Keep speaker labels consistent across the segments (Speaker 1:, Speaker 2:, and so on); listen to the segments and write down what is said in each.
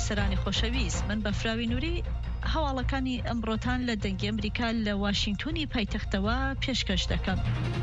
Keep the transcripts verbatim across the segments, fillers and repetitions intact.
Speaker 1: بیسەرانی خۆشەویست، من بەفراوی نووری هەواڵەکانی ئەمڕۆتان لە دەنگی ئەمریکا لە واشنگتۆنی پایتەختەوە پێشکەش دەکەم.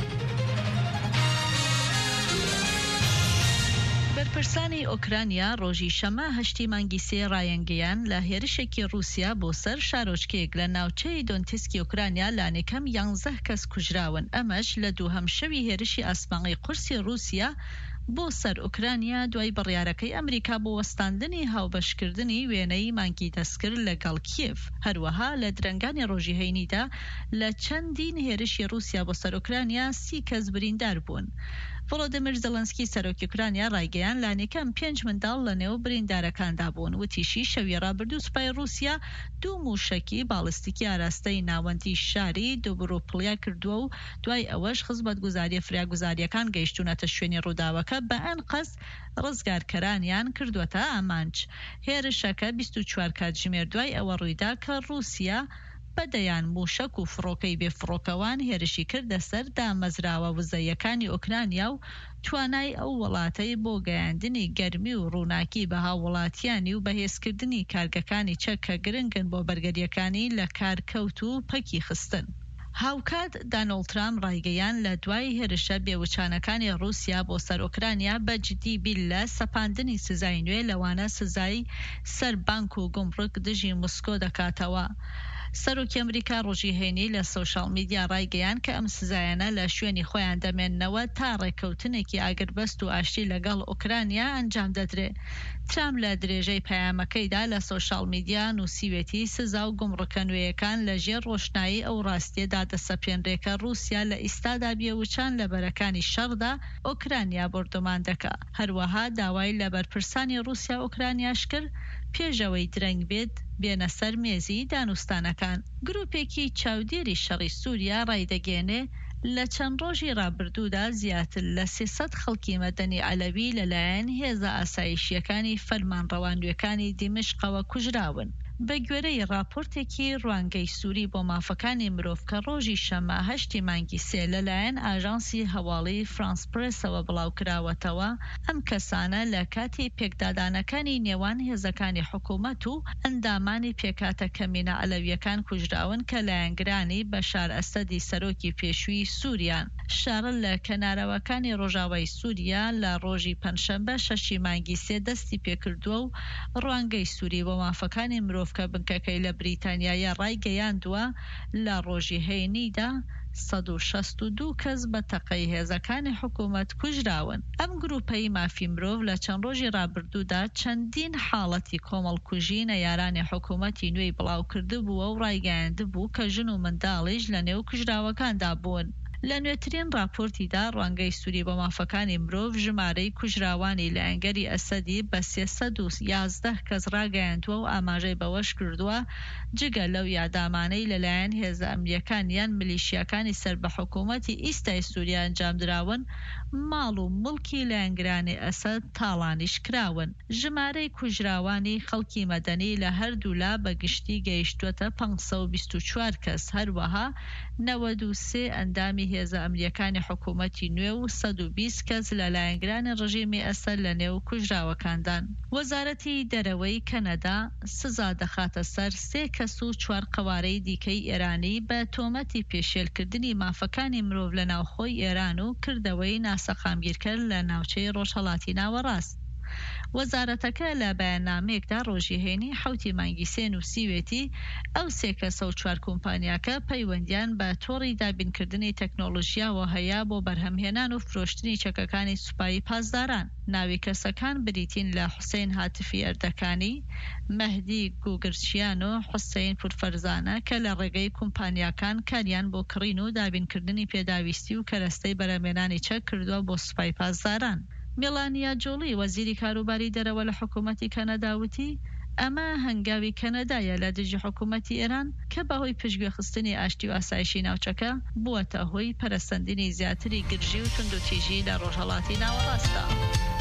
Speaker 1: بەرپرسانی ئۆکرانیا ڕۆژی شەمە هەشتی مانگی سێ ڕایەنگەیان لە هێرشێکی رووسیا بۆ سەر شارۆچکەیەک لە ناوچەی دۆنتسکی ئۆکرانیا لانێکەم یانزدە کەس کوژراون. ئەمەش لە دووهەم شەوی هێرشی ئاسمانغی قورسی رووسیا بۆ سەر ئوکرانیا دوای بڕیارەکەی ئەمریکا بۆ وەستاندنی هاوبەشکردنی وێنەی مانگی دەستکرد لەگەڵ کیێف. هەروەها لە درەنگانی ڕۆژی هەینیدا لە چەندین هێرشی رووسیا بۆ سەر ئوکرانیا سی کەس بریندار بوون. ڤڵۆدیمیر زەلەنسکی سەرۆکی ئوکرانیا ڕایگەیاند لانێکەم پێنج منداڵ لە نێو بریندارەکاندا بوون. وتیشی شەوی ڕابردوو سوپای رووسیا دوو موشەکی باڵستیکی ئاراستەی ناوەندی شاری دووبڕۆپڵیا کردووە و دوای ئەوەش خزمەتگوزاریە فراگوزاریەکان گەیشتونەتە شوێنی ڕووداوەکە بە ئەن قەس ڕزگارکەرانیان کردووەتە ئامانج. هێرشەکە بیست و چوار کاتژمێر دوای ئەوە ڕوویدا کە رووسیا بەدەیان موشک و فڕۆکەی بێفڕۆکەوان هێرشی کردە سەر دامەزراوە وزەیەکانی ئۆکرانیا و توانای ئەو وڵاتەی بۆ گەیاندنی گەرمی و ڕووناکی بە هاوڵاتیانی و بەهێزکردنی کارگەکانی چەک کە گرنگن بۆ بەرگەریەکانی لە کارکەوت و پەکی خستن. هاوکات دانۆڵد ترامپ ڕایگەیان لە دوای هێرشە بێوچانەکانی رووسیا بۆ سەر ئۆکرانیا بە جدی بیل لە سەپاندنی سزای نوێ لەوانە سزای سەر بانک و گومڕک دژی موسکۆ دەکاتەوە. سەرۆکی ئەمریکا ڕۆژی هەینی لە سۆشال میدیا ڕایگەیان کە ئەم سزایانە لە شوێنی خۆیان دەمێننەوە تا ڕێککەوتنێکی ئاگربەست و ئاشتی لەگەڵ ئۆکرانیا ئەنجام دەدرێت. ترامپ لە درێژەی پەیامەکەیدا لە سۆشال میدیا نووسیوێتی سزا و گومڕکە نوێیەکان لەژێر ڕۆشنایی ئەو ڕاستیەدا دەسەپێنرێکە رووسیا لە ئیستادا بێوچان لە بەرەکانی شەڕدا ئۆکرانیا بردومان دەکا. هەروەها داوای لە بەرپرسانی رووسیا ئۆکرانیاش کرد پێشەوەی درەنگ بێت بێنە سەر مێزی دانوستانەکان. گروپێکی چاودێری شەڕی سووریا ڕایدەگەێنێ لە چەند ڕۆژی ڕابردوودا زیاتر لە سێسەد خەڵکی مەدەنی عەلەوی لەلایەن هێزە ئاسایشیەکانی فەرمانڕەوانویەکانی دیمشقەوە کوژراون. بە گوێرەی راپۆرتێکی ڕوانگەی سووری بۆ مافەکانی مرۆڤ کە ڕۆژی شەمە هەشتی مانگی سێ لەلایەن ئاژانسی هەواڵی فرانس پرێسەوە بڵاوکراوەتەوە، ئەم کەسانە لە کاتی پێکدادانەکانی نێوان هێزەکانی حکوومەت و ئەندامانی پێکاتە کەمینە عەلەویەکان کوژراون کە لایەنگرانی بەشار ئەسەدی سەرۆکی پێشووی سووریان. شارل لە کەناراوەکانی ڕۆژاوای سووریا لە ڕۆژی پەنجشەمبە شەشی مانگی سێ دەستی پێکردووە و ڕوانگەی سووری بۆ مافەکانی مرۆڤ کە بنکەکەی لە بریتانیایە ڕایگەیاندووە لە ڕۆژی هەینیدا سەد و شەست و دوو کەس بە تەقەی هێزەکانی حکوومەت کوژراون. ئەم گروپەی مافی مرۆڤ لە چەند ڕۆژی ڕابردوودا چەندین حاڵەتی کۆمەڵکوژی نەیارانی حکوومەتی نوێی بڵاو کردبووە و ڕایگەیاندبوو کە ژن و منداڵیش لە نێو کوژراوەکاندا بوون. لە نوێترین راپۆرتیدا ڕوانگەی سووری بە مافەکانی مرۆڤ ژمارەی کوژراوانی لە ئەنگەری ئەسەدی بە سێسەد و یازدە کەس ڕاگەیاندووە و ئاماژەی بەوەش کردووە جگە لەو یادامانەی لەلایەن هێزە ئەمریەکان یان ملیشیاکانی سەر بە حکوومەتی ئیستای سووریا ئەنجامدراون ماڵ و مڵکی لایەنگرانی ئەسەد تاڵانیش کراون. ژمارەی کوژراوانی خەڵکی مەدەنی لە هەردوو لا بەگشتی گەیشتووەتە پانسەد و بیست و چوار کەس. هەروەها نەوەد و سێ ئەندامی هێزە ئەمریەکانی حکوومەتی نوێ و سەد و بیست کەس لە لایەنگرانی ڕژیمی ئەسەد لە نێو کوژراوەکاندان. وەزارەتی دەرەوەی کەنەدا سزا دەخاتە سەر سێ کەس و چوار قەوارەی دیکەی ئێرانی بە تۆمەتی پێشێلکردنی مافەکانی مرۆڤ لە ناوخۆی ئێران و کردەوەی ناسەقامگیرکرد لە ناوچەی ڕۆژهەڵاتی ناوەڕاست. وەزارەتەکە لە بەیاننامەیەکدا ڕۆژی هەینی حوتی مانگی سێ نووسیوێتی ئەو سێ کەسە و چوار کۆمپانیاکە پەیوەندیان بە تۆڕی دابینکردنی تەکنۆلۆژیاوە هەیە بۆ بەرهەمهێنان و فرۆشتنی چەکەکانی سوپایی پاسداران. ناوی کەسەکان بریتین لە حوسێن هاتفی ئەردەکانی، مەهدی گوگرچیان و حوسێن پورفەرزانە کە لە ڕێگەی کۆمپانیاکان کاریان بۆ کڕین و دابینکردنی پێداویستی و کەرەستەی بەرهەمهێنانی چەک کردووە بۆ سوپای پاسداران. میلانیا جۆلی وەزیری کاروباری دەرەوە لە حکوومەتی کەنەدا وتی ئەمە هەنگاوی کەنەدایە لە دژی حکوومەتی ئێران کە بەهۆی پشتگوێخستنی ئاشتی و ئاسایشی ناوچەکە بووەتە هۆی پەرەسەندنی زیاتری گرژی و توندوتیژی لە ڕۆژهەڵاتی ناوەڕاستە.